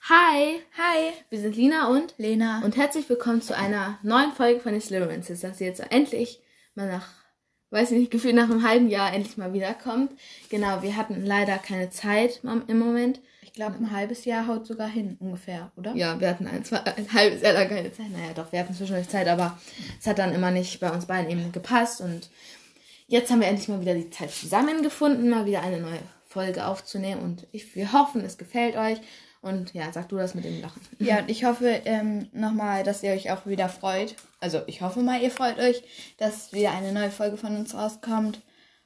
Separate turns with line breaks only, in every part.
Hi!
Hi!
Wir sind Lina und
Lena.
Und herzlich willkommen zu einer neuen Folge von den Slytherin Sisters, die jetzt endlich mal gefühlt nach einem halben Jahr endlich mal wiederkommt. Genau, wir hatten leider keine Zeit im Moment.
Ich glaube, ein halbes Jahr haut sogar hin, ungefähr, oder?
Ja, wir hatten ein halbes Jahr lang keine Zeit. Naja, doch, wir hatten zwischendurch Zeit, aber es hat dann immer nicht bei uns beiden eben gepasst. Und jetzt haben wir endlich mal wieder die Zeit zusammengefunden, mal wieder eine neue Folge aufzunehmen. Und wir hoffen, es gefällt euch. Und ja, sag du das mit dem Lachen.
Ja, und ich hoffe nochmal, dass ihr euch auch wieder freut. Also ich hoffe mal, ihr freut euch, dass wieder eine neue Folge von uns rauskommt.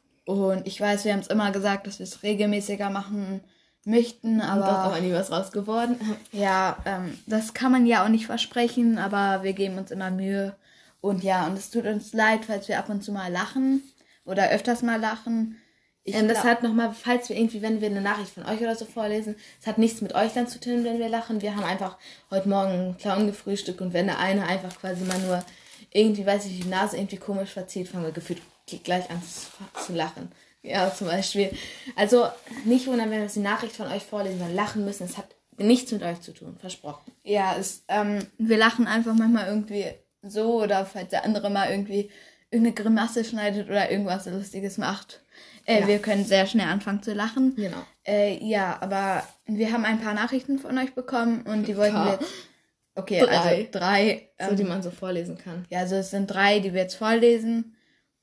Und ich weiß, wir haben es immer gesagt, dass wir es regelmäßiger machen möchten, aber...
Und doch aber nie was raus geworden.
Ja, das kann man ja auch nicht versprechen, aber wir geben uns immer Mühe. Und ja, und es tut uns leid, falls wir ab und zu mal lachen oder öfters mal lachen.
Das hat nochmal, falls wir irgendwie, wenn wir eine Nachricht von euch oder so vorlesen, es hat nichts mit euch dann zu tun, wenn wir lachen. Wir haben einfach heute Morgen einen Clown gefrühstückt und wenn der eine einfach quasi mal nur irgendwie, weiß ich, die Nase irgendwie komisch verzieht, fangen wir gefühlt gleich an zu lachen. Ja, zum Beispiel. Also nicht wundern, wenn wir jetzt die Nachricht von euch vorlesen, weil lachen müssen. Es hat nichts mit euch zu tun, versprochen.
Ja, wir lachen einfach manchmal irgendwie so oder falls der andere mal irgendwie irgendeine Grimasse schneidet oder irgendwas Lustiges macht. Ja. Wir können sehr schnell anfangen zu lachen.
Genau.
Ja, aber wir haben ein paar Nachrichten von euch bekommen und die wollten wir jetzt... Okay,
Drei.
also 3.
So, die man so vorlesen kann.
Ja, also es sind 3, die wir jetzt vorlesen.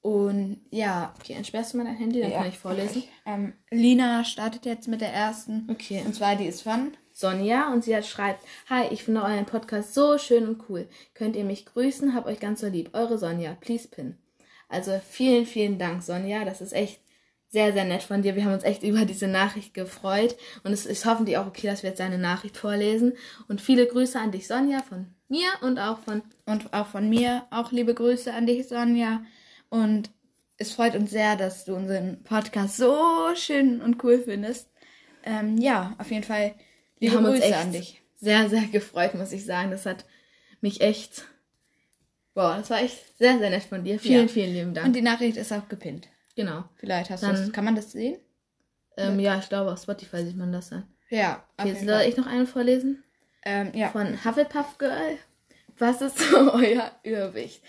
Und ja...
Okay, entsperrst du mal dein Handy, dann kann ich vorlesen.
Okay. Lina startet jetzt mit der ersten.
Okay.
Und zwar, die ist von...
Sonja und sie schreibt: Hi, ich finde euren Podcast so schön und cool. Könnt ihr mich grüßen? Hab euch ganz so lieb. Eure Sonja, please pin. Also vielen, vielen Dank, Sonja. Das ist echt sehr, sehr nett von dir. Wir haben uns echt über diese Nachricht gefreut. Und es ist hoffentlich auch okay, dass wir jetzt deine Nachricht vorlesen. Und viele Grüße an dich, Sonja, von mir und auch von mir. Auch liebe Grüße an dich, Sonja. Und es freut uns sehr, dass du unseren Podcast so schön und cool findest. Ja, auf jeden Fall liebe Grüße an dich. Sehr, sehr gefreut, muss ich sagen. Das hat mich echt... Boah, das war echt sehr, sehr nett von dir. Vielen, vielen lieben Dank. Und die Nachricht ist auch gepinnt.
Genau.
Vielleicht hast
du das. Kann man das sehen?
Ja, ich glaube, auf Spotify sieht man das dann.
Ja.
Okay, soll ich noch eine vorlesen?
Ja.
Von Hufflepuff Girl. Was ist so euer Irrwicht?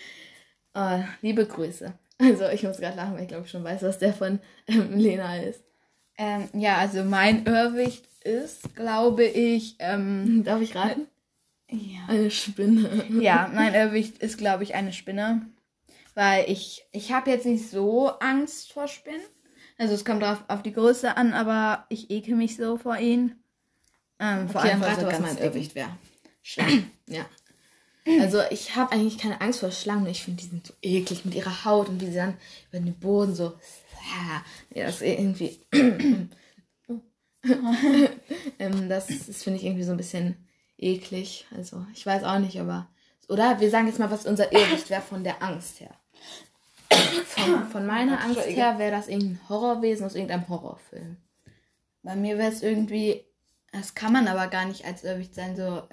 Liebe Grüße. Also, ich muss gerade lachen, weil ich glaube, ich schon weiß, was der von Lena ist.
Ja, also mein Irrwicht ist, glaube ich...
Darf ich raten?
Ja.
Eine Spinne.
Ja, mein Irrwicht ist, glaube ich, eine Spinne. Weil ich habe jetzt nicht so Angst vor Spinnen. Also es kommt drauf auf die Größe an, aber ich ekel mich so vor ihnen.
Vor allem, was mein Irrwicht wäre.
Schlangen.
Ja. Also ich habe eigentlich keine Angst vor Schlangen. Ich finde, die sind so eklig mit ihrer Haut und wie sie dann über den Boden so... Ja, das ist irgendwie... das finde ich irgendwie so ein bisschen eklig. Also ich weiß auch nicht, aber... Oder wir sagen jetzt mal, was unser Irrwicht wäre von der Angst her. Von meiner Angst her wäre das irgendein Horrorwesen aus irgendeinem Horrorfilm.
Bei mir wäre es irgendwie, das kann man aber gar nicht als Irrwicht sein, so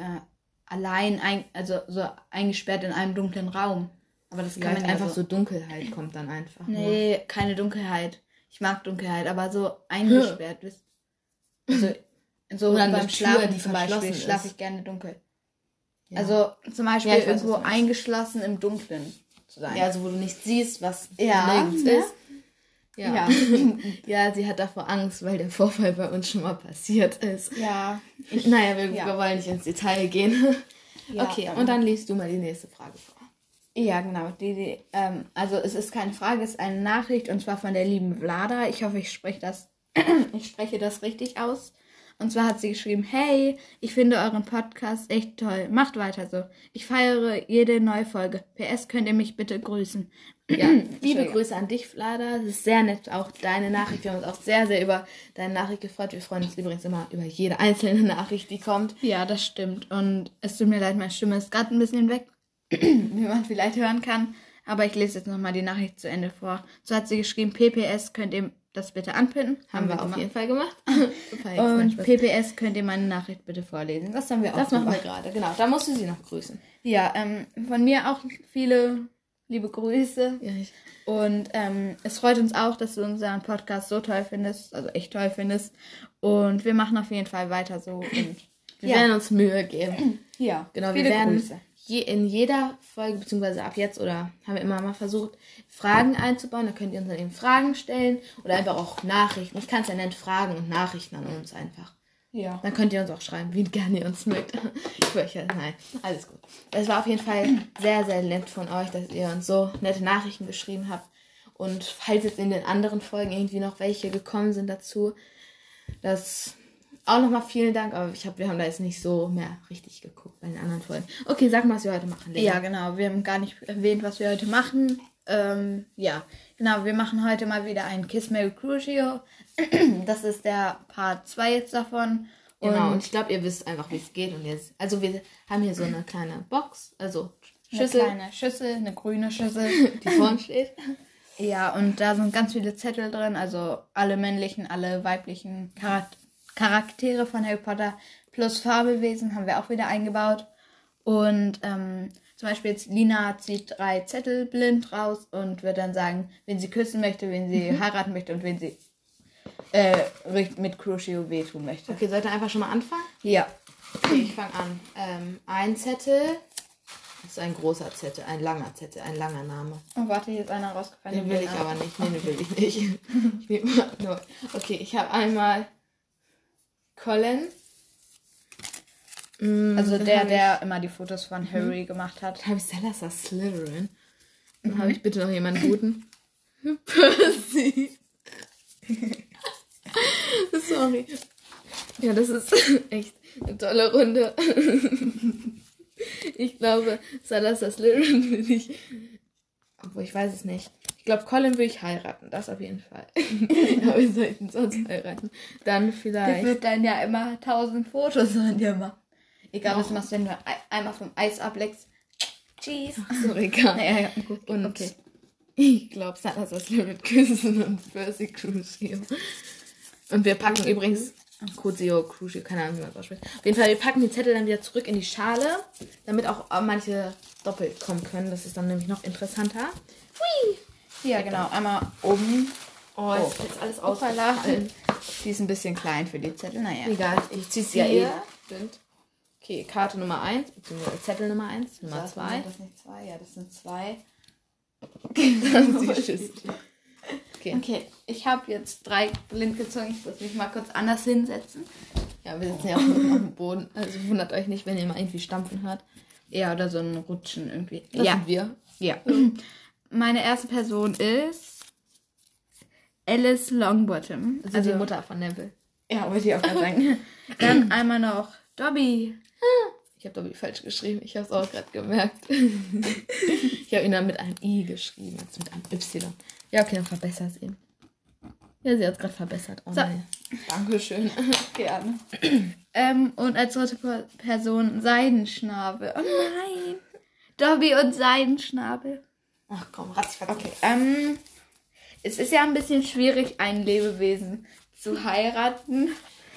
so eingesperrt in einem dunklen Raum. Aber das kann man ja
einfach so Dunkelheit kommt dann einfach.
Nee, keine Dunkelheit. Ich mag Dunkelheit, aber so eingesperrt. Also so
oder
beim Schlafen
die
zum Beispiel schlafe ich gerne dunkel. Ja. Also zum Beispiel irgendwo eingeschlossen im Dunkeln zu sein.
Ja, also wo du nicht siehst, was
nirgends ist.
Ja. Ja, sie hat davor Angst, weil der Vorfall bei uns schon mal passiert ist.
Ja.
Wir wollen nicht ins Detail gehen. Ja, okay, und dann liest du mal die nächste Frage vor.
Ja, genau. Also es ist keine Frage, es ist eine Nachricht und zwar von der lieben Vlada. Ich hoffe, ich spreche das richtig aus. Und zwar hat sie geschrieben: Hey, ich finde euren Podcast echt toll. Macht weiter so. Ich feiere jede neue Folge. PS, könnt ihr mich bitte grüßen?
Ja, liebe Grüße an dich, Vlada. Das ist sehr nett, auch deine Nachricht. Wir haben uns auch sehr, sehr über deine Nachricht gefreut. Wir freuen uns übrigens immer über jede einzelne Nachricht, die kommt.
Ja, das stimmt. Und es tut mir leid, meine Stimme ist gerade ein bisschen weg, wie man vielleicht hören kann. Aber ich lese jetzt nochmal die Nachricht zu Ende vor. So hat sie geschrieben: PPS, könnt ihr das bitte anpinnen?
Haben wir auf jeden Fall gemacht.
Und PPS, könnt ihr meine Nachricht bitte vorlesen? Das haben wir auch
gemacht. Das machen wir gerade, genau. Da musst du sie noch grüßen.
Ja, von mir auch viele liebe Grüße.
Ja,
und es freut uns auch, dass du unseren Podcast so toll findest, also echt toll findest. Und wir machen auf jeden Fall weiter so. Und
Wir werden uns Mühe geben.
Ja,
genau. Wir werden in jeder Folge, beziehungsweise ab jetzt, oder haben wir immer mal versucht, Fragen einzubauen. Da könnt ihr uns dann eben Fragen stellen oder einfach auch Nachrichten. Ich kann es ja nennen, Fragen und Nachrichten an uns einfach.
Ja.
Dann könnt ihr uns auch schreiben, wie gerne ihr uns mögt. Nein, alles gut. Es war auf jeden Fall sehr, sehr nett von euch, dass ihr uns so nette Nachrichten geschrieben habt. Und falls jetzt in den anderen Folgen irgendwie noch welche gekommen sind dazu, das auch nochmal vielen Dank. Aber wir haben da jetzt nicht so mehr richtig geguckt bei den anderen Folgen. Okay, sag mal, was wir heute machen. Lena.
Ja, genau. Wir haben gar nicht erwähnt, was wir heute machen. Ja, genau. Wir machen heute mal wieder ein Kiss Mary Crucio. Das ist der Part 2 jetzt davon.
Genau, und ich glaube, ihr wisst einfach, wie es geht. Und jetzt, also wir haben hier so eine kleine Box, also Schüssel.
Eine kleine Schüssel, eine grüne Schüssel,
die vorne steht.
Ja, und da sind ganz viele Zettel drin, also alle männlichen, alle weiblichen Charaktere von Harry Potter plus Fabelwesen haben wir auch wieder eingebaut. Und zum Beispiel jetzt Lina zieht 3 Zettel blind raus und wird dann sagen, wen sie küssen möchte, wen sie heiraten möchte und wen sie mit Crucio wehtun möchte.
Okay, sollt ihr einfach schon mal anfangen?
Ja.
Okay, ich fange an. Ein Zettel. Das ist ein großer Zettel, ein langer Zettel, ein langer Name.
Oh, warte, hier ist einer rausgefallen.
Den will ich aber nicht. Nee, den will ich nicht. Ich nehme mal nur. Okay, ich habe einmal Colin.
Also der immer die Fotos von Harry gemacht hat.
Dann habe ich Salazar Slytherin. Dann habe ich bitte noch jemanden guten. Percy. Sorry. Ja, das ist echt eine tolle Runde. Ich glaube, Salazar Slytherin will ich... Obwohl, ich weiß es nicht. Ich glaube, Colin will ich heiraten. Das auf jeden Fall. Aber wir sollten sonst heiraten. Dann vielleicht...
Der wird dann ja immer 1000 Fotos von dir machen. Egal, was du machst, wenn du einmal vom Eis ableckst. Cheese.
Ach so, egal.
Ja, gut.
Und
okay.
Ich glaube, Salazar Slytherin küssen und Percy Crucio. Und wir packen übrigens... Crucio, keine Ahnung, wie man das ausspricht. Auf jeden Fall, wir packen die Zettel dann wieder zurück in die Schale, damit auch manche doppelt kommen können. Das ist dann nämlich noch interessanter. Hui!
Ja, genau. Einmal oben.
Oh, ist jetzt alles ausgefallen.
Die ist ein bisschen klein für die Zettel. Naja.
Egal, ich ziehe sie ja eh. Okay, Karte Nummer 1, beziehungsweise Zettel Nummer 1, Nummer 2.
Sind das nicht 2? Ja, das sind 2.
Dann die Schüssel.
Okay, ich habe jetzt 3 blind gezogen. Ich muss mich mal kurz anders hinsetzen.
Ja, wir sitzen ja auch auf dem Boden. Also wundert euch nicht, wenn ihr mal irgendwie stampfen hört.
Ja, oder so ein Rutschen irgendwie.
Das sind wir.
Ja. Meine erste Person ist Alice Longbottom.
Also die Mutter von Neville.
Ja, wollte ich auch gerade sagen. Dann einmal noch Dobby.
Ich habe Dobby falsch geschrieben. Ich habe es auch gerade gemerkt. Ich habe ihn dann mit einem I geschrieben, also mit einem Y. Ja, okay, dann verbessert es eben. Ja, sie hat es gerade verbessert. Oh, so. Nein. Dankeschön.
Gerne. Und als dritte Person Seidenschnabel. Oh nein. Dobby und Seidenschnabel.
Ach komm, ratzfatz.
Okay. Es ist ja ein bisschen schwierig, ein Lebewesen zu heiraten.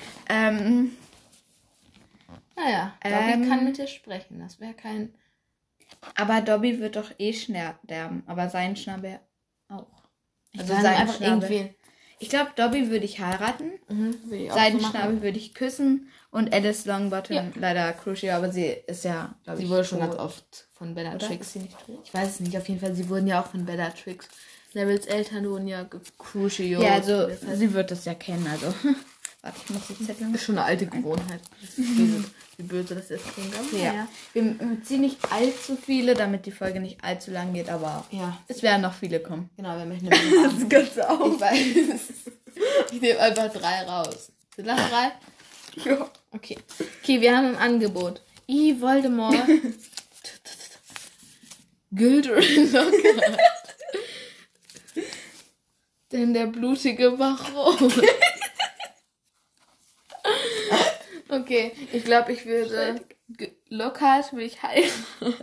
Naja, Dobby kann mit dir sprechen. Das wäre kein...
Aber Dobby wird doch eh sterben. Aber Seidenschnabel auch.
Also Seidenschnabel.
Ich glaube, Dobby würde ich heiraten. Seidenschnabel würde ich küssen. Und Alice Longbottom leider Crucio. Aber sie ist ja,
glaube ich, wurde schon ganz oft von Bellatrix. Ich weiß es nicht. Auf jeden Fall, sie wurden ja auch von Bellatrix. Nevils Eltern wurden ja Crucio.
Ja, also sie wird das ja kennen. Also... Warte, ich muss die Zettel...
Das ist schon eine alte Gewohnheit. Wie böse das jetzt klingt.
Ja. Wir ziehen nicht allzu viele, damit die Folge nicht allzu lang geht, aber es werden noch viele kommen.
Genau, wir möchten das
Ganze auch.
Ich weiß. Ich nehme einfach 3 raus. Sind das 3?
Ja.
Okay, wir haben ein Angebot. Voldemort. Gilderoy Lockhart. Denn der blutige Baron. Okay, ich glaube, ich würde Lockhart will ich heiraten.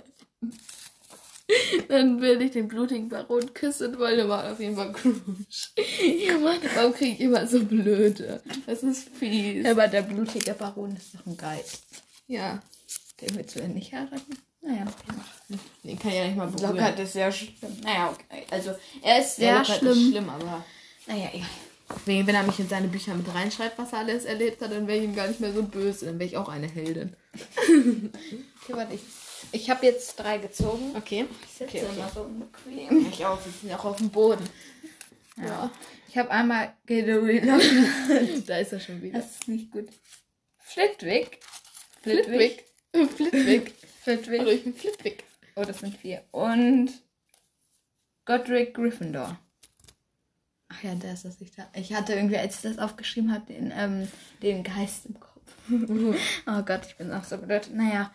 Dann will ich den blutigen Baron küssen und Voldemort auf jeden Fall Crush. Ja, Mann, warum kriege ich immer so blöde? Das ist fies.
Aber der blutige Baron ist doch ein Geist.
Ja.
Den willst du ja nicht heiraten? Naja, okay.
Den kann ich ja nicht mal berühren.
Lockhart ist sehr schlimm. Naja, okay. Also, er ist sehr schlimm.
Ist schlimm, aber...
Naja, egal.
Wenn er mich in seine Bücher mit reinschreibt, was er alles erlebt hat, dann wäre ich ihm gar nicht mehr so böse. Dann wäre ich auch eine Heldin.
Okay, warte, ich habe jetzt 3 gezogen.
Okay.
Ich sitze
Okay.
immer so unbequem.
Ich auch. Wir sind auch auf dem Boden.
Ja. Ich habe einmal Gilderoy Lockhart.
Da ist er schon wieder.
Das ist nicht gut. Flitwick.
Flitwick. Flitwick.
Flitwick.
Hallo, ich bin Flitwick.
Oh, das sind 4. Und Godric Gryffindor. Ach ja, der ist das nicht da. Ich hatte irgendwie, als ich das aufgeschrieben habe, den Geist im Kopf. Oh Gott, ich bin auch so blöd. Naja,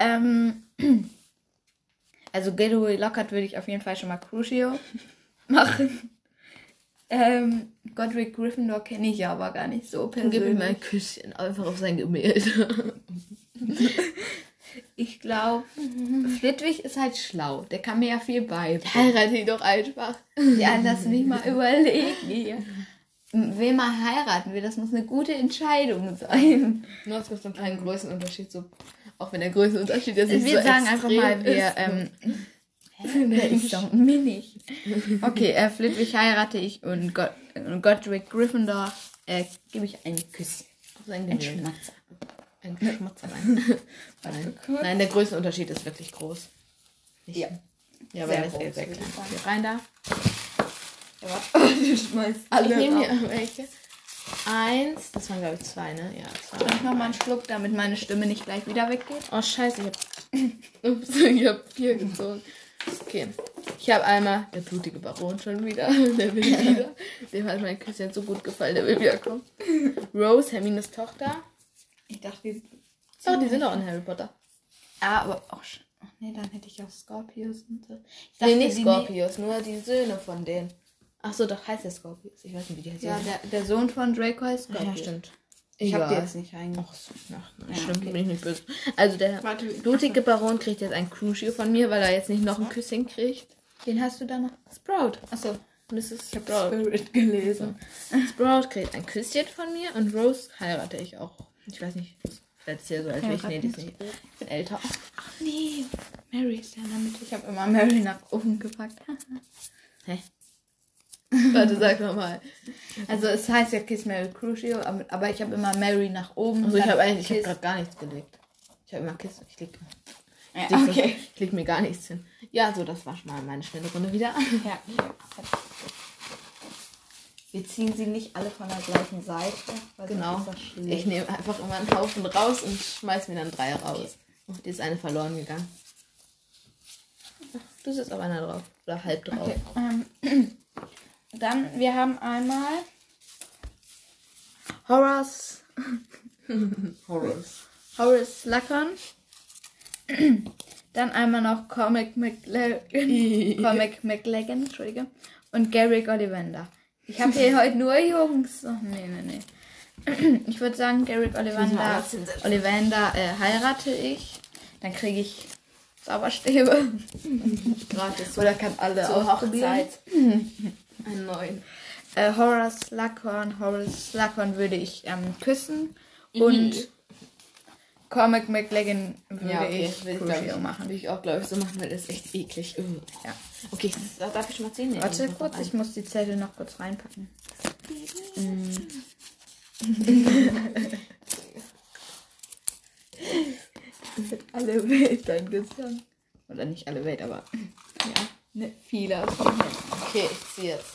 also Gilderoy Lockhart würde ich auf jeden Fall schon mal Crucio machen. Godric Gryffindor kenne ich ja aber gar nicht so
Dann gib ihm
persönlich.
mal ein Küsschen, einfach auf sein Gemälde.
Ich glaube, Flitwick ist halt schlau. Der kann mir ja viel beibringen.
Heirate ihn doch einfach.
Ja, lass mich mal überlegen hier. Wen man heiraten will, das muss eine gute Entscheidung sein.
Nur es gibt so einen kleinen Größenunterschied, so, auch wenn der Größenunterschied jetzt nicht
Wir
so
sagen einfach
extrem
mal, wir, der ist doch mini. Okay, Flitwick heirate ich und Godric Gryffindor gebe ich ein Küsschen.
auf sein
Ein
Gemälde.
Schmatzer.
Ein Schmatzer, nein, der Größenunterschied ist wirklich groß. Nicht,
Ja.
Ja,
Sehr
weil er ist
groß,
sehr
würde
klein.
ich sagen.
Hier rein da.
Ja, warte. Du schmeißt
Ich
alle
nehme
raus.
hier welche. 1, das waren glaube ich 2, ne? Ja, 2.
Soll ich noch mal einen Schluck, damit meine Stimme nicht gleich wieder weggeht?
Oh scheiße, ich hab 4 gezogen. Okay. Ich habe einmal der blutige Baron schon wieder. Der will wieder. Dem hat mein Küsschen so gut gefallen, der will wiederkommen. Rose, Hermines Tochter.
Ich dachte, die...
Oh, die sind auch in Harry Potter.
Ah, aber auch schon. Ach nee, dann hätte ich auch Scorpius und so. Ich
Nee, nicht
die
Scorpius, nur die Söhne von denen. Ach so, doch heißt der Scorpius. Ich weiß nicht, wie die heißt.
Ja, der Sohn von Draco heißt
ja,
Scorpius.
stimmt.
Ich habe die
Egal.
jetzt nicht reingebracht.
Ach so, ach,
Ja,
stimmt,
okay.
bin ich nicht böse. Also der
Warte.
blutige Baron kriegt jetzt ein Crucio von mir, weil er jetzt nicht noch ein Küsschen kriegt.
Den hast du da noch?
Sprout.
Achso,
Mrs.
ich habe
Sprout.
Spirit gelesen.
Sprout kriegt ein Küsschen von mir und Rose heirate ich auch. Ich weiß nicht, vielleicht ist ja so alt wie ich. Nee, die ist nicht. Ich bin älter.
Ach nee, Mary ist ja in der Mitte. Ich habe immer Mary nach oben gepackt.
Hä? Warte, sag nochmal.
Also es heißt ja Kiss Mary Crucio, aber ich habe immer Mary nach oben.
Also ich
dann
habe
Kiss-
gerade gar nichts gelegt. Ich habe immer Kissen.
Ja,
Ich
okay.
leg mir gar nichts hin. Ja, so, das war schon mal meine schnelle Runde wieder.
Ja, wir ziehen sie nicht alle von der gleichen Seite. Weil
Genau.
sonst ist das schlecht.
Ich nehme einfach immer einen Haufen raus und schmeiß mir dann 3 raus. Oh, die ist eine verloren gegangen. Ach, du sitzt auf einer drauf. Oder halb drauf.
Okay, dann, wir haben einmal
Horace. Horace Slughorn.
Dann einmal noch Cormac McLaggen, Entschuldige, und Garrick Ollivander. Ich habe hier heute nur Jungs. Oh, nee. Ich würde sagen, Garrick Ollivander heirate ich. Dann kriege ich Zauberstäbe.
Gratis.
Oder kann alle
Zur
ausprobieren.
Hochzeit. Einen neuen.
Horace Slughorn würde ich küssen. Und Cormac McLaggen würde ich Crucio machen.
Will ich auch, glaube ich, so machen, weil das ist echt eklig.
Ja.
Okay, darf ich schon mal 10 nehmen?
Warte kurz, ich muss die Zettel noch kurz reinpacken. Alle Welt dein Gesang. Oder nicht alle Welt, aber ja, ne, viele aus dem Herzen.
Okay, ich ziehe jetzt.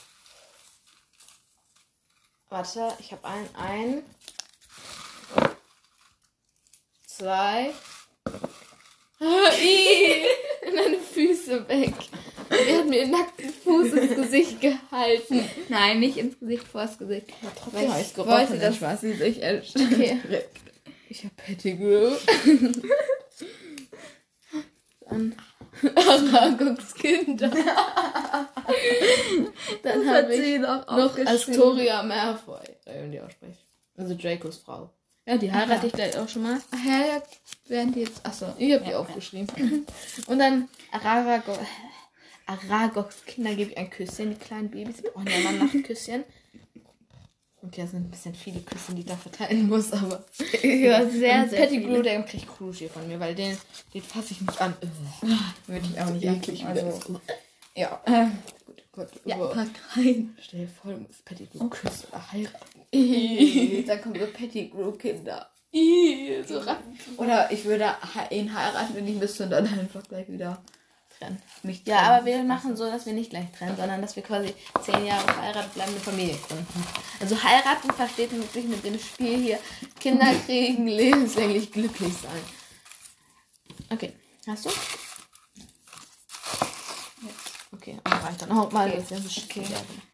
Warte, ich habe ein, 2. Meine Füße weg. Er hat mir den nackten Fuß ins Gesicht gehalten.
Nein, nicht ins Gesicht, vors Gesicht.
Ja, trotzdem
Weil
habe
ich
ich gerochen.
wollte, dass sie sich
Okay. Ich habe Pettigrew. Dann Aragog's Kinder. Dann habe ich noch Astoria Malfoy. Die aussprechen. Also Dracos Frau. Ja, die heirate ich gleich auch schon mal.
Ach ja, während die jetzt. Achso.
Ich habe die aufgeschrieben. Und dann Aragogs Kinder gebe ich ein Küsschen, die kleinen Babys. Die brauchen ja immer Nachtküsschen. Okay, das sind ein bisschen viele Küssen, die ich da verteilen muss, aber.
Ja, sehr,
Und
sehr
Pettigrew,
viele.
der kriegt Crucio von mir, weil den fasse ich nicht an.
Würde ich auch nicht
Eklig
angucken,
wieder.
also, ja.
Gut. Gott.
Ja, pack rein.
Stell dir vor, du musst Pettigrew küssen oder heiraten.
Dann kommen so Pettigrew-Kinder.
So ran.
Oder ich würde ihn heiraten und ich müsste dann einfach gleich wieder trennen.
Ja, aber wir machen so, dass wir nicht gleich trennen, sondern dass wir quasi 10 Jahre verheiratet bleiben, eine Familie gründen. Also heiraten versteht man wirklich mit dem Spiel hier Kinder kriegen, lebenslänglich glücklich sein. Okay, hast du? Okay, auch weiter. Oh, mal
Okay.
das ist ja so okay.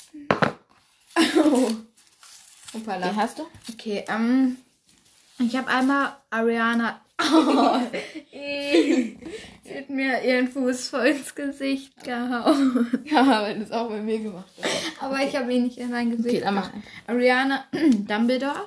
Oh. Hoppala.
Den hast du?
Okay, ich habe einmal Ariana. Sie hat mir ihren Fuß voll ins Gesicht gehauen.
Ja, weil du es auch bei mir gemacht hast.
Aber ich habe ihn nicht in mein Gesicht
Okay, dann mach.
gehauen. Ariana Dumbledore.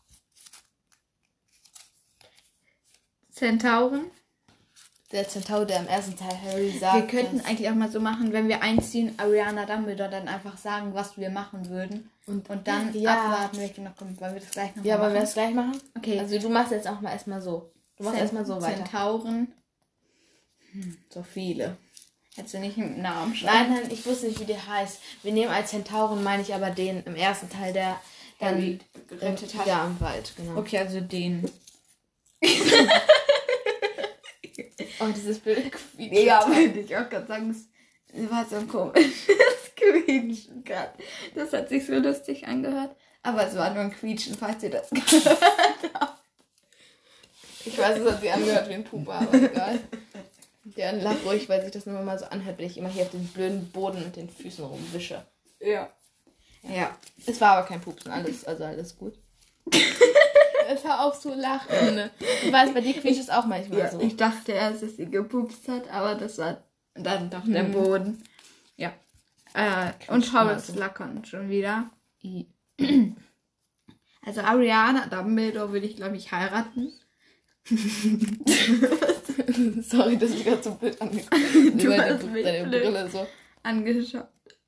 Zentauren.
Der Zentaur, der im ersten Teil Harry sagt.
Wir könnten eigentlich auch mal so machen, wenn wir einziehen, Ariana Dumbledore dann einfach sagen, was wir machen würden. Und dann abwarten, welche noch kommt. Wollen wir das gleich noch
Ja,
mal
wollen wir
machen?
das gleich machen?
Okay.
Also du machst jetzt auch mal erstmal so. Du machst erstmal so weiter.
Zentauren.
So viele.
Hättest du nicht einen Namen schon?
Nein, ich wusste nicht, wie der heißt. Wir nehmen als Zentauren, meine ich aber den im ersten Teil, der dann
Harry gerettet hat.
Ja, im Wald, genau.
Okay, also den.
Oh, dieses Bild.
Ja, wollte ich auch gerade sagen, es war so ein komisches Quietschen gerade. Das hat sich so lustig angehört. Aber es war nur ein Quietschen, falls ihr das gehört habt.
Ich weiß, es hat sich angehört wie ein Pupa, aber egal. Ja, dann lach ruhig, weil sich das nur mal so anhört, wenn ich immer hier auf den blöden Boden mit den Füßen rumwische.
Ja. Ja.
Es war aber kein Pupsen, alles gut. Es hör auf zu lachen. Ne? Du weißt, bei dir quietscht es auch manchmal
Ja,
so.
ich dachte erst, dass sie gepupst hat, aber das war dann doch der Boden. Ja. Und Horace Lackern schon wieder. Also Ariana Dumbledore würde ich, glaube ich, heiraten.
Sorry, dass ich gerade so blöd angeguckt habe.
Du hast mich
Deine
blöd
Brille so.
angeschaut.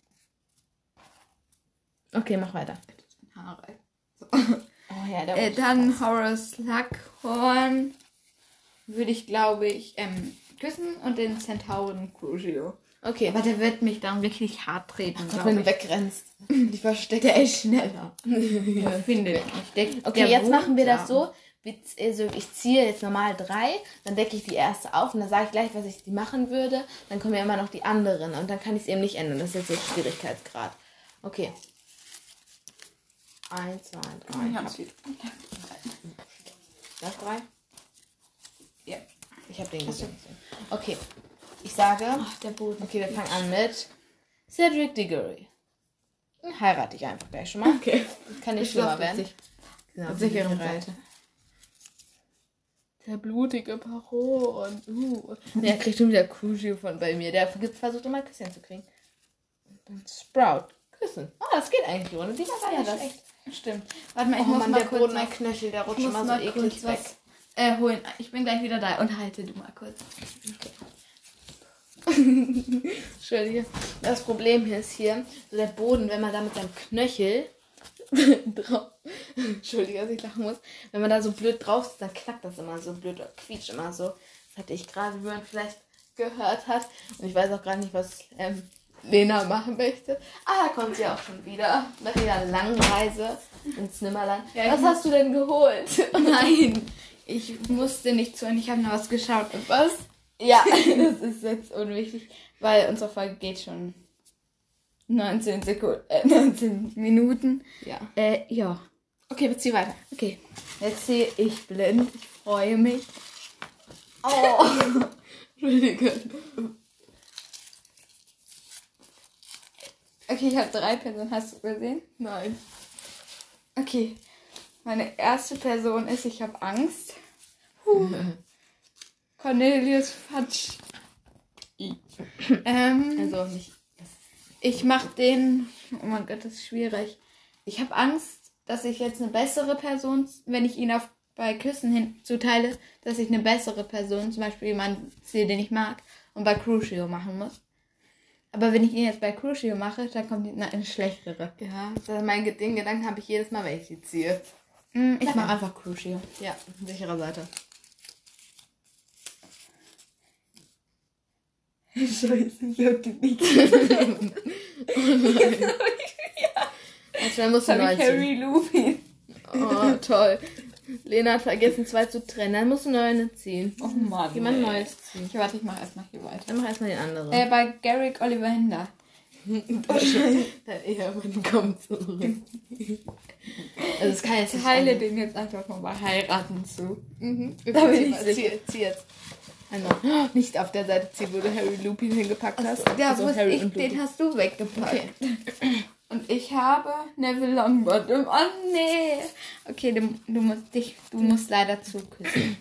Okay, mach weiter.
Haare.
Oh ja, der
Dann Horace Slughorn würde ich, glaube ich, küssen und den Zentauren Crucio.
Okay,
Aber der wird mich dann wirklich hart treten,
Gott,
glaube
wenn du
ich.
wegrennst. Die versteckt.
Der ist schneller.
Ja.
Findet mich.
Okay, jetzt machen wir das so. Also ich ziehe jetzt normal 3, dann decke ich die erste auf und dann sage ich gleich, was ich die machen würde. Dann kommen ja immer noch die anderen und dann kann ich es eben nicht ändern. Das ist jetzt der Schwierigkeitsgrad. Okay. 1, 2, 3. Das 3?
Ja.
Ich habe den gesehen. Okay. Ich sage,
Ach, der Boden.
okay, wir fangen an mit Cedric Diggory. Heirate ich einfach gleich schon mal.
Okay.
Kann nicht schlimmer werden. Genau,
Auf sicheren Seite.
Der blutige Baron. Der kriegt schon wieder Crucio von bei mir. Der versucht immer ein Küsschen zu kriegen. Und dann Sprout. Küssen. Das geht eigentlich ohne. Die war ja das.
Echt. Stimmt. Warte mal, ich
Oh
muss
Mann,
mal
der
kurz
Boden, mein
was-
Knöchel, der rutscht
ich muss
immer so
mal
eklig
kurz
weg.
was holen. Ich bin gleich wieder da und halte du mal kurz.
Entschuldige. Das Problem hier ist hier, so der Boden, wenn man da mit seinem Knöchel drauf. Entschuldige, dass ich lachen muss. Wenn man da so blöd drauf ist, dann knackt das immer so blöd oder quietscht immer so. Das hatte ich gerade, wie man vielleicht gehört hat. Und ich weiß auch gerade nicht, was Lena machen möchte. Da kommt sie auch schon wieder. Nach ihrer langen Reise ins Nimmerland.
Ja,
was hast du denn geholt?
Nein, ich musste nicht zu und ich habe noch was geschaut. Und was?
Ja.
Das ist jetzt unwichtig, weil unsere Folge geht schon 19 Sekunden, 19 Minuten.
Ja.
Ja.
Okay, wir ziehen weiter.
Okay, jetzt sehe ich blind. Ich freue mich.
Oh. Entschuldige.
Okay, ich habe 3 Personen. Hast du gesehen?
Nein.
Okay, meine erste Person ist, ich habe Angst. Cornelius Fudge.
Also nicht.
Ich mache den... Oh mein Gott, das ist schwierig. Ich habe Angst, dass ich jetzt eine bessere Person, wenn ich ihn bei Küssen hinzuteile, dass ich eine bessere Person, zum Beispiel jemanden sehe, den ich mag, und bei Crucio machen muss. Aber wenn ich ihn jetzt bei Crucio mache, dann kommt eine schlechtere.
Ja, den Gedanken habe ich jedes Mal, wenn ich sie ziehe.
Ich mache einfach Crucio.
Ja, sicherer Seite.
Scheiße, ich hab die nicht.
Also, dann musst du
Das habe
neu
ich
ziehen.
Harry Lupin.
Oh, toll. Lena hat vergessen, 2 zu trennen. Dann musst du neue ziehen.
Oh Mann.
Jemand
ey.
Neues ziehen.
Warte, ich mache erstmal hier weiter.
Dann mach erstmal den anderen.
Bei Garrick Oliver Hinder.
Dein Ehemann kommt zurück. Also es kann jetzt
Ich
nicht
teile
sein.
den jetzt einfach mal bei Heiraten zu.
Da bin ich
sicher.
zieh jetzt. Einmal. Nicht auf der Seite ziehen, wo du Harry Lupin hingepackt hast.
Ja,
Also
wusste
Harry
ich,
und Lupin.
den hast du weggepackt.
Okay.
Und ich habe Neville Longbottom. Oh nee. Okay, du musst leider zuküssen.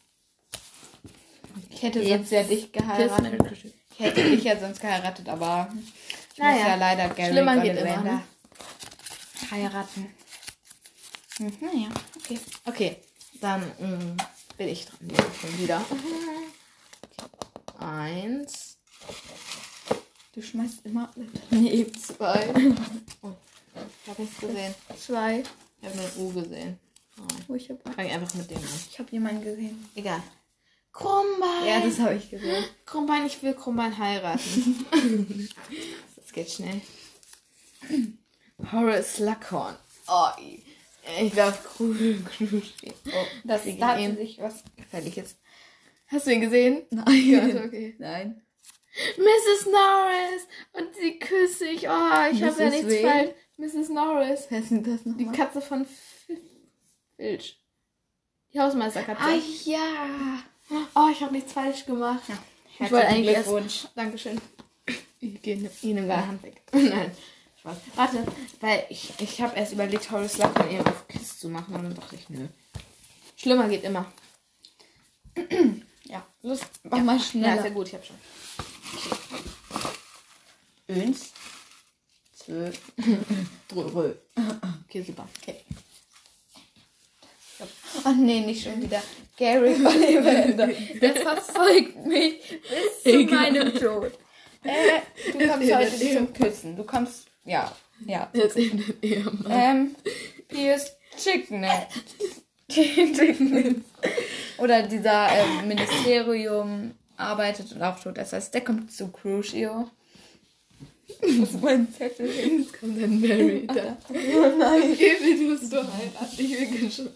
Ich hätte sonst ja dich geheiratet. Ich hätte dich ja sonst geheiratet, aber ich muss ja leider Garrick
Schlimmer geht
Oliver
immer,
Hinder
ne?
heiraten. Naja, okay.
Okay, dann bin ich dran. Ja, schon wieder. 1.
Du schmeißt immer mit.
Nee, 2. Oh, ich habe nichts gesehen.
2.
Ich habe nur ein U gesehen.
Oh, ich
Fang einfach mit dem an.
habe jemanden gesehen.
Egal. Krummbein.
Ja, das habe ich gesehen.
Krummbein, ich will Krummbein heiraten. Das geht schnell. Horace Slughorn. Oh, ich glaube, Kruschi.
Oh, da hat sich was Gefährliches.
Hast du ihn gesehen?
Nein.
Okay.
Nein.
Mrs. Norris. Und sie küsse ich. Oh, ich habe ja
Mrs.
nichts
wen?
falsch. Mrs. Norris.
Wer ist denn das
Die
nochmal?
Katze von Filch. Die Hausmeisterkatze.
Ah ja.
Oh, ich habe nichts falsch gemacht.
Ja.
Ich wollte eigentlich
Glückwunsch.
Dankeschön. Ich gehe Ihnen deine Hand weg. Nein. Spaß. Warte, weil ich habe erst überlegt, Horace Slughorn eben auf Kiss zu machen und dann dachte ich, nö. Schlimmer geht immer.
Ja.
Los,
Mach mal
Ja,
schneller.
ist ja gut, ich habe schon.
1, 2, 3.
Okay, super.
Okay. Oh nee, nicht schon wieder. Garrick Oliver Hinder. Der verfolgt mich bis zu meinem Tod. Du kommst heute zum Küssen. Du kommst, ja.
Jetzt eben den Ehemann.
Piers Chicknet. Oder dieser Ministerium arbeitet und auch tot. Das heißt, der kommt zu Crucio. Wo ist mein Zettel hin?
Jetzt kommt ein Mary. Da.
Oh nein.
Wie tust du heiraten? Ich will schon.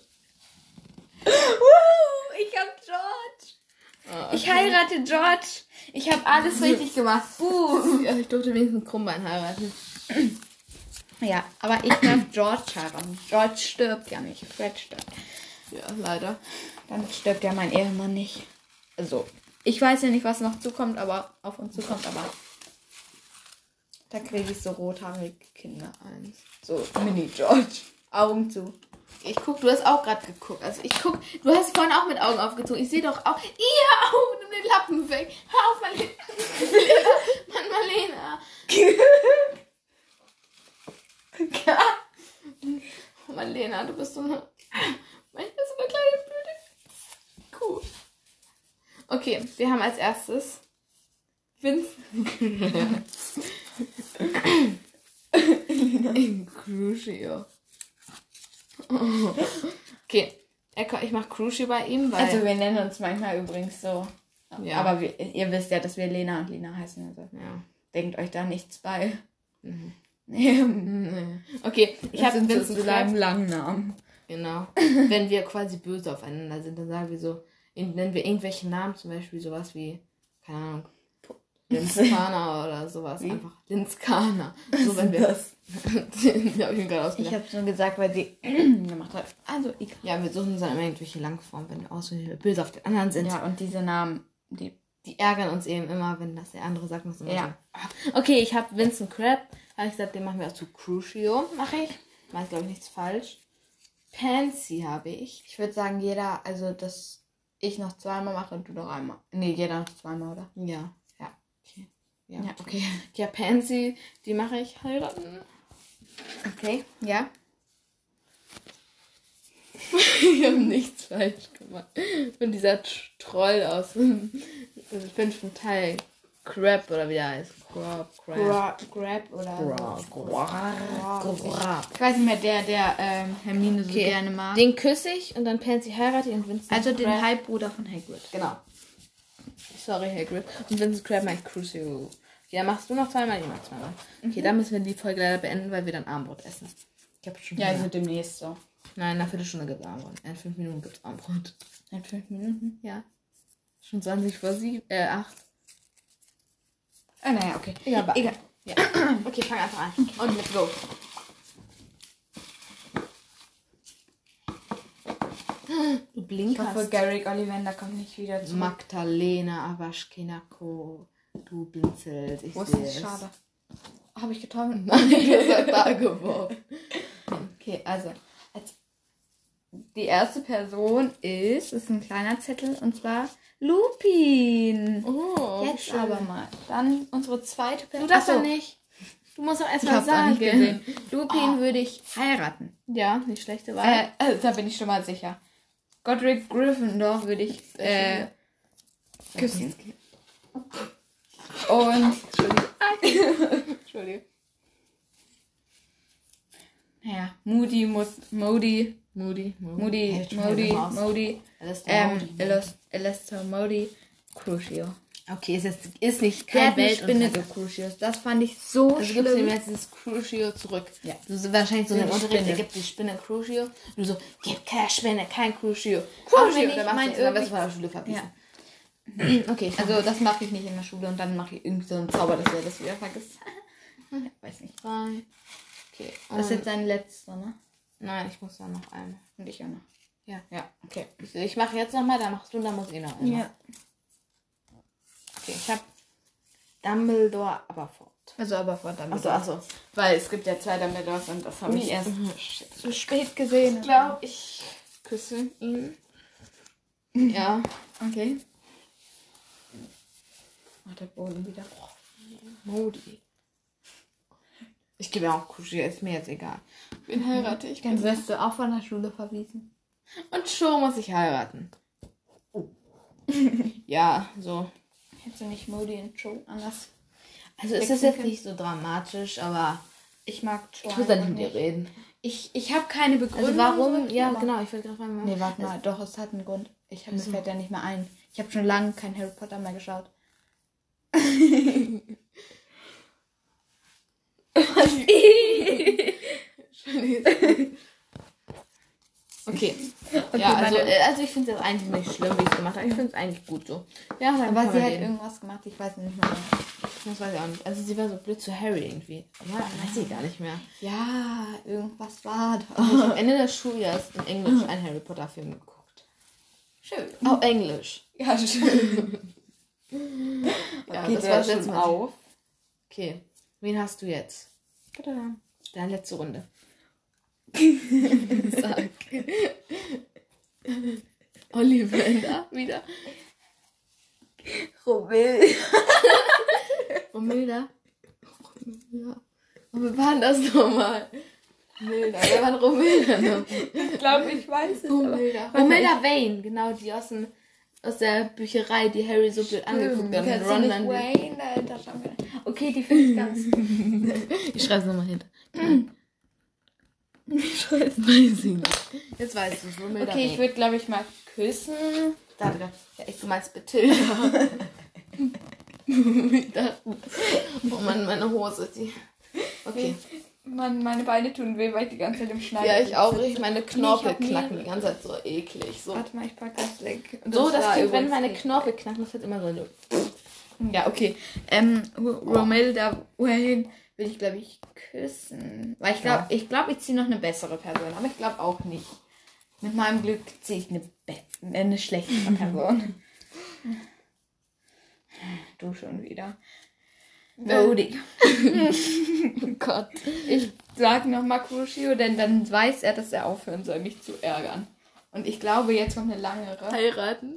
Ich hab George.
Oh,
Ich heirate George. Ich habe alles richtig gemacht.
Ja, ich durfte wenigstens Krummbein heiraten.
Ja, aber ich darf George heiraten. George stirbt ja nicht. Fred stirbt.
Ja, leider.
Dann stirbt ja mein Ehemann nicht. Also, ich weiß ja nicht, was noch zukommt, aber auf uns zukommt, aber da kriege ich so rothaarige Kinder ein. So Mini-George. Augen zu.
Ich guck, du hast auch gerade geguckt. Also ich guck, du hast vorhin auch mit Augen aufgezogen. Ich sehe doch auch. Ihr Augen, nimm den Lappen weg. Hör auf, Marlena. Mann, Marlena. Oh, Marlena, du bist so eine. Manchmal so eine kleine blöde Kuh. Okay, wir haben als erstes Vincent Crucio. Okay, ich mach Crucio bei ihm, weil...
Also wir nennen uns manchmal übrigens so.
Ja.
Aber ihr wisst ja, dass wir Lena und Lina heißen. Also
ja.
denkt euch da nichts bei.
Okay, ich habe Vincent
sozusagen
Crabbe.
Langnamen.
Genau. Wenn wir quasi böse aufeinander sind, dann sagen wir so, nennen wir irgendwelche Namen, zum Beispiel sowas wie, keine Ahnung, Linskana oder sowas.
Wie?
Einfach Linskana. So, wenn wir das. Ja, hab ich mir gerade
Ich
ausgedacht.
habe schon gesagt, weil sie gemacht hat. Also, egal.
Ja, wir suchen uns dann immer irgendwelche Langformen, wenn wir aussehen, wie wir böse auf den anderen sind.
Ja, und diese Namen, die
Die ärgern uns eben immer, wenn das der andere sagt. Das immer
Ja.
so. Okay, ich habe Vincent Crabbe. Habe ich gesagt, den machen wir auch zu Crucio. Mache ich. Mache ich, glaube ich, nichts falsch. Pansy habe ich.
Ich würde sagen, jeder, also dass ich noch zweimal mache und du noch einmal. Nee, jeder noch zweimal, oder?
Ja.
Ja.
Okay. Ja,
Ja, okay.
Ja, Pansy, die mache ich heiraten.
Okay, ja.
Ich habe nichts falsch gemacht. Und dieser Troll aus dem 5. Teil. Crab oder wie der heißt.
Grab oder
Crab.
Ich weiß nicht mehr, der Hermine so
Okay.
gerne mag.
Den küsse ich und dann Pansy heirate ich und Vincent
Also den
Crabbe.
Halbbruder von Hagrid.
Genau. Sorry, Hagrid. Und Vincent Crabbe meint Crucio. Okay, dann machst du noch zweimal, ich mach zweimal. Okay, dann müssen wir die Folge leider beenden, weil wir dann Abendbrot essen. Ich habe schon.
Ja, also demnächst so.
Nein, nach Viertelstunde gibt es Abendbrot. In 5 Minuten gibt es Abendbrot.
In 5 Minuten?
Ja. Schon 20 vor 8.
Ah, naja, okay.
Egal.
Egal.
Ja. Okay, fang einfach an. Und let's go. Du
Ich
blinkerst.
hoffe, Garrick Ollivander kommt nicht wieder zurück.
Magdalena Awaschkinako. Du blinzelst. Ich
Wo ist
sehe
das?
es.
Schade. Habe ich getroffen?
Nein, das hat da geworfen.
Okay, also. Die erste Person ist ein kleiner Zettel, und zwar Lupin.
Oh,
Jetzt aber mal. Dann unsere zweite Person.
Du darfst doch nicht. Du musst doch erst
Ich
mal
hab's auch nicht
sagen.
gesehen. Lupin würde ich heiraten.
Ja, nicht schlechte Wahl.
Da bin ich schon mal sicher. Godric Gryffindor würde ich küssen. Und
Entschuldigung.
naja, Moody. Alastair Moody, Crucio.
Okay, ist nicht
Der
kein
hat eine Spinne
Weltuntergang.
gecrucius. Das fand ich so
Also gibst du ihm
schlimm.
jetzt dieses Crucio zurück.
Ja.
Du so wahrscheinlich so
Die
einen Unterricht,
Spinne.
er gibt die Spinne Crucio. Und du so, gib keine Spinne, kein Crucio.
Auch wenn
Dann
ich
machst
mein
du es, dann wirst
irgendwie-
du von der Schule verbissen.
Ja.
Okay,
Also das mache ich nicht in der Schule und dann mache ich irgend so einen Zauber, dass er das wieder vergisst. Weiß nicht.
3. Okay.
Das ist jetzt sein letzter, ne?
Nein, ich muss dann noch einmal.
Und ich auch noch.
Ja.
Ja, okay.
Ich mache jetzt nochmal, dann machst du und dann muss ich noch einmal.
Ja.
Okay, ich habe Dumbledore Aberford.
Also aber vor damit.
Achso.
Weil es gibt ja 2 Dumbledores und das habe ich erst zu spät
Ich
gesehen.
glaube, ich küsse ihn. Ja.
Okay. Ach, der Boden wieder.
Modi. Ich gebe auch Crucio, ist mir jetzt egal. Wen heirate ich?
Dann wirst du auch von der Schule verwiesen.
Und schon muss ich heiraten. Oh. Ja, so.
Hättest du nicht Modi und Joe anders?
Also ist das jetzt nicht so dramatisch, aber
Ich mag Joe.
ich muss dann
einfach
mit dir
nicht.
reden.
Ich habe keine Begründung.
Also warum?
so richtig,
Ja,
aber-
genau, ich will gerade fragen.
Nee, warte mal. Doch, es hat einen Grund. Mir fällt ja nicht mehr ein. Ich habe schon lange kein Harry Potter mehr geschaut.
Okay.
Okay,
Ja, also,
meine-
also ich finde es jetzt eigentlich nicht schlimm, wie ich es gemacht habe. Ich finde es eigentlich gut so. Ja, dann
Aber
kann
sie
man
hat
reden.
irgendwas gemacht, ich weiß nicht mehr.
Das weiß ich auch nicht. Also sie war so blöd zu Harry irgendwie. Aber weiß ich gar nicht mehr.
Ja, irgendwas war da.
Ich habe Ende des Schuljahres in Englisch einen Harry Potter Film geguckt.
Schön.
Auf Englisch.
Ja, schön.
Ja,
Okay,
das
das
war
war
schon
jetzt
mal.
auf.
Okay. Wen hast du jetzt? Deine letzte Runde. Sag. Ollivander wieder.
Robel.
Romilda. Ja. Und wir waren das nochmal. Romilda. Wer war denn Romilda noch?
Ich glaube, ich weiß es.
Romilda. Romilda Vane, genau, die aus der Bücherei, die Harry so blöd angeguckt hat. Und Ron dann.
Wayne, Alter, schon wieder. Okay, die finde ich ganz.
Ich schreibe es nochmal hinter. Weiß ich nicht. Jetzt weißt du es, Romilda
Okay, ich
Vane.
würde, glaube ich, mal küssen.
Danke. Ja, du meinst Mathilda. Ich dachte, oh Mann, meine Hose, die. Okay.
Mann, meine Beine tun weh, weil ich die ganze Zeit im Schneiden
Ja, ich auch.
sitze.
Meine Knorpel
hab
knacken die ganze Zeit so eklig. So,
Warte mal, ich pack das weg.
so das
war
klingt, wenn
übrigens
meine
nicht.
Knorpel knacken. Das wird immer so.
Ja, okay. Romilda Wayne will ich, glaube ich, küssen. Weil ich glaube, ich ziehe noch eine bessere Person. Aber ich glaube auch nicht. Mit meinem Glück ziehe ich eine schlechtere Person. Du schon wieder. Modi.
Oh Gott.
Ich sag nochmal Crucio, denn dann weiß er, dass er aufhören soll, mich zu ärgern. Und ich glaube, jetzt kommt eine langere.
Heiraten?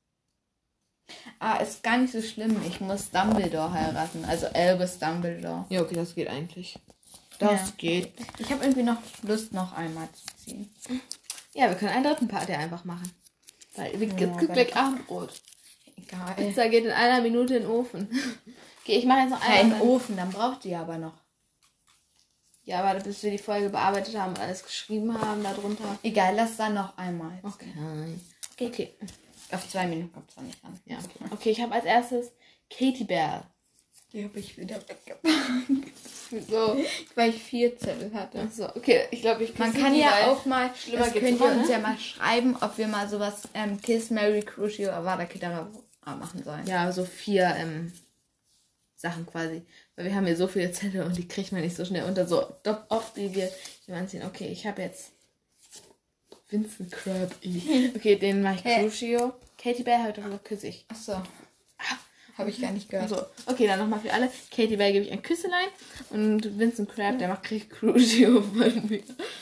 Ist gar nicht so schlimm. Ich muss Dumbledore heiraten. Also Albus Dumbledore.
Ja, okay, das geht eigentlich.
Das
geht.
Ich habe irgendwie noch Lust, noch einmal zu ziehen.
Ja, wir können einen dritten Part ja einfach machen. Weil es gibt
aber
gleich Abendbrot.
Egal.
Pizza geht in einer Minute in den Ofen. Okay, ich mache jetzt noch
Ja,
einmal.
im Ofen, dann braucht die aber noch.
Ja, aber bis wir die Folge bearbeitet haben und alles geschrieben haben darunter.
Egal, lass dann noch einmal.
Okay. Okay.
Auf 2 Minuten kommt es dann nicht ran.
Ja. Okay, ich habe als erstes Katie Bell.
Die habe ich wieder weggepackt.
So.
Weil ich 4 Zettel hatte.
Achso, okay. Ich glaube, ich
Man
küsse
kann
die,
ja
weil
auch mal,
schlimmer
das
geht's
könnt
immer,
ihr uns
ne?
ja mal schreiben, ob wir mal sowas Kiss, Mary, Crucio, Avada Kedavra machen sollen.
Ja, so 4 Sachen quasi. Weil wir haben hier so viele Zettel und die kriegt man nicht so schnell unter. So oft, wie wir jemanden sehen. Okay, ich habe jetzt Vincent Crabbe. Okay, den mache ich Crucio. Katy Bell habe ich doch gesagt, küsse ich.
Achso. Habe ich gar nicht gehört.
Also, okay, dann nochmal für alle. Katy Bell gebe ich ein Küsselein und Vincent Crabbe, der kriegt Crucio von mir.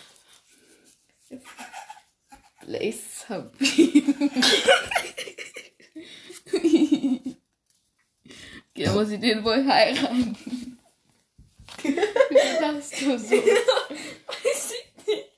Blaze Sabine. Okay, dann muss ich den wohl heiraten. Wie lachst du so?
Weiß ich nicht.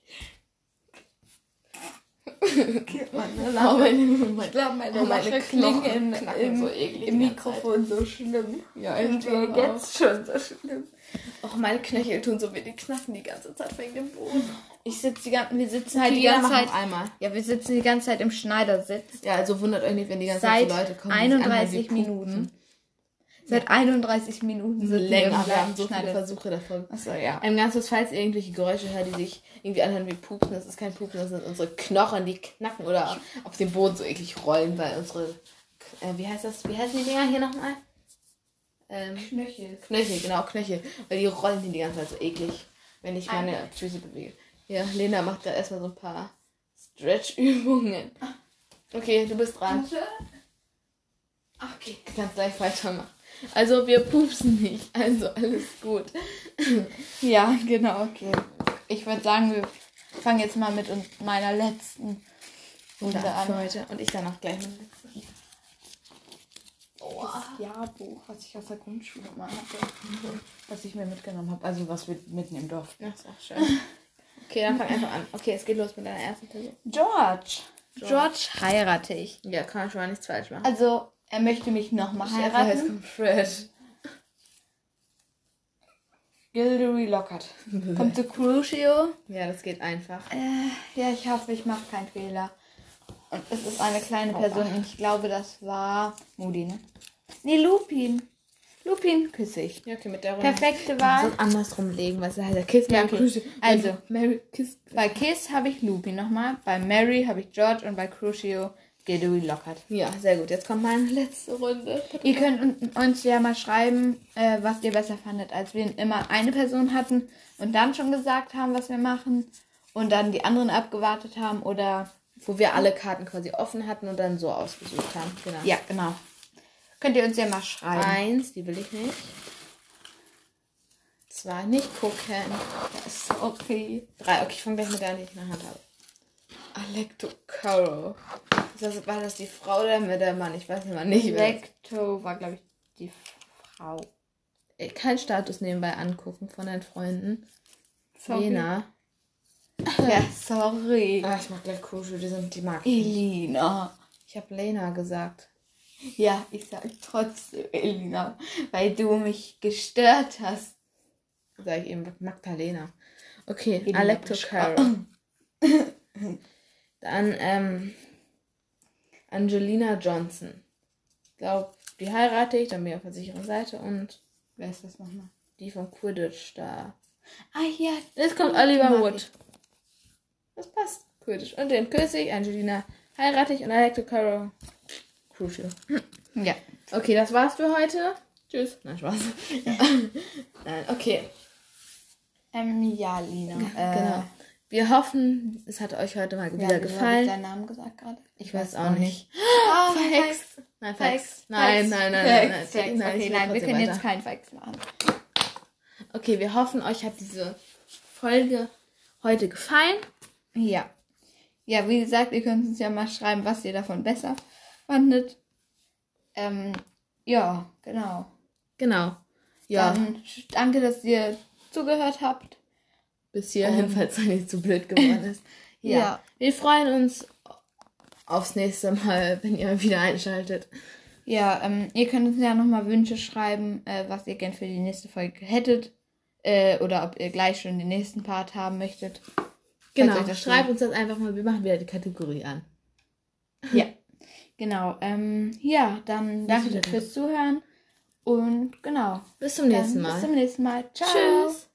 Okay, meine Lache. Ich glaube, meine Lache klingt im Mikrofon so schlimm.
Ja, ich
Und jetzt schon so schlimm.
Och, meine Knöchel tun so weh, die knacken die ganze Zeit wegen dem Boden.
Wir sitzen halt die ganze Zeit.
Einmal.
Ja, wir sitzen die ganze Zeit im Schneidersitz.
Ja, also wundert euch nicht, wenn die ganze
Seit
Zeit so Leute kommen.
31 Minuten. Seit 31 Minuten sind
länger. Wir
wir
haben so viele Versuche davon.
Achso, ja.
Ganz kurz, falls ihr irgendwelche Geräusche hört, die sich irgendwie anhören wie Pupsen, das ist kein Pupsen, das sind unsere Knochen, die knacken oder auf dem Boden so eklig rollen, weil unsere, wie heißen die Dinger hier nochmal?
Knöchel.
Knöchel, genau, Knöchel. Weil die rollen die ganze Zeit so eklig, wenn ich meine Füße bewege. Ja, Lena macht da erstmal so ein paar Stretch-Übungen. Okay, du bist dran. Okay, du kannst gleich weitermachen. Also, wir pupsen nicht, also alles gut.
Ja, genau, okay. Ich würde sagen, wir fangen jetzt mal mit meiner letzten Runde
Für
an.
heute. Und ich dann auch gleich mit.
Das Jahrbuch, was ich aus der Grundschule mal hatte, was ich mir mitgenommen habe. Also, was wir mitnehmen durften.
Das ist auch schön. Okay, dann fang einfach an. Okay, es geht los mit deiner ersten Person.
George heirate ich.
Ja, kann man schon mal nichts falsch machen.
Also, er möchte mich nochmal
Jetzt
heiraten.
kommt Fred.
Gilderoy Lockhart. Kommt zu Crucio.
Ja, das geht einfach.
Ja, ich hoffe, ich mache keinen Fehler. Und es ist eine kleine Person. Und ich glaube, das war Moody, ne? Nee, Lupin. Lupin küsse ich.
Ja, okay, mit der Runde.
Perfekte Wahl.
So andersrum legen, was heißt der Kiss,
Ja,
Mary,
okay.
Crucio.
Also,
Mary, Kiss.
Bei Kiss habe ich Lupin nochmal. Bei Mary habe ich George. Und bei Crucio Gilderoy Lockhart.
Ja, sehr gut. Jetzt kommt meine letzte Runde.
Ihr könnt uns ja mal schreiben, was ihr besser fandet, als wir immer eine Person hatten und dann schon gesagt haben, was wir machen und dann die anderen abgewartet haben oder...
Wo wir alle Karten quasi offen hatten und dann so ausgesucht haben. Genau.
Ja, genau. Könnt ihr uns ja mal schreiben.
1, die will ich nicht. 2, nicht gucken.
Das ist okay.
3, okay, ich fange gleich mit der an, die ich in der Hand habe. Alecto Caro. War das die Frau oder der Mann? Ich weiß immer nicht.
Electo war, glaube ich, die Frau.
Kein Status nebenbei angucken von deinen Freunden.
Sorry.
Lena.
Ja, sorry.
Ich mag gleich Crucio, die mag ich nicht.
Elina.
Ich habe Lena gesagt.
Ja, ich sag trotzdem Elina, weil du mich gestört hast.
Sag ich eben Magdalena. Okay,
Elina
Alecto
Beschka-
Caro. Dann Angelina Johnson. Ich glaube, die heirate ich, dann bin ich auf der sicheren Seite. Und
Wer ist das nochmal?
die von Quidditch da.
Ah ja,
Jetzt kommt Oliver Wood. Das passt. Quidditch. Und den küsse ich, Angelina heirate ich und Alecto Caro. Crucial.
ja.
Okay, das war's für heute. Tschüss. Nein, Spaß. Ja. Nein, okay.
Ja, Lina.
Genau. Wir hoffen, es hat euch heute mal wieder
Habe ich
gefallen.
deinen Namen gesagt gerade?
Ich weiß auch nicht.
Ah,
Fax. Nein, Fax. Nein.
Fax.
Okay,
Okay, nein, wir können jetzt keinen Fax machen.
Okay, wir hoffen, euch hat diese Folge heute gefallen.
Ja. Ja, wie gesagt, ihr könnt uns ja mal schreiben, was ihr davon besser fandet. Ja, genau.
Genau. Ja.
Dann danke, dass ihr zugehört habt.
Bis hierhin, falls er nicht zu blöd geworden ist. Ja. Wir freuen uns aufs nächste Mal, wenn ihr wieder einschaltet.
Ja, ihr könnt uns ja nochmal Wünsche schreiben, was ihr gern für die nächste Folge hättet. Oder ob ihr gleich schon den nächsten Part haben möchtet.
Genau, schreibt uns das einfach mal. Wir machen wieder die Kategorie an.
Ja, genau. Ja, dann danke fürs Zuhören. Und genau.
Bis zum nächsten
Dann
Mal.
Bis zum nächsten Mal. Ciao.
Tschüss.